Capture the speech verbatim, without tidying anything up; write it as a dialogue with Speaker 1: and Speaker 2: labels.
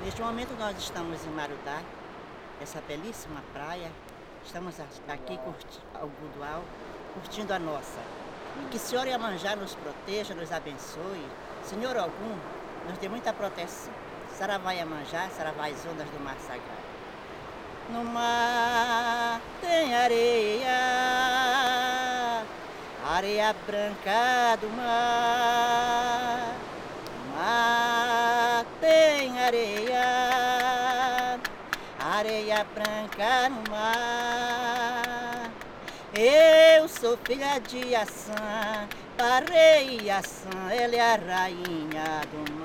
Speaker 1: Neste momento nós estamos em Marudá, essa belíssima praia. Estamos aqui curtindo ao Gudual, curtindo a nossa. E que Senhor Iemanjá nos proteja, nos abençoe. Senhor algum, nos dê muita proteção. Saravá Iemanjá, saravá as ondas do mar sagrado. No mar tem areia, areia branca do mar. No mar tem areia, areia branca no mar. Eu sou filha de Iaçã, parei Iaçã, ela é a rainha do mar.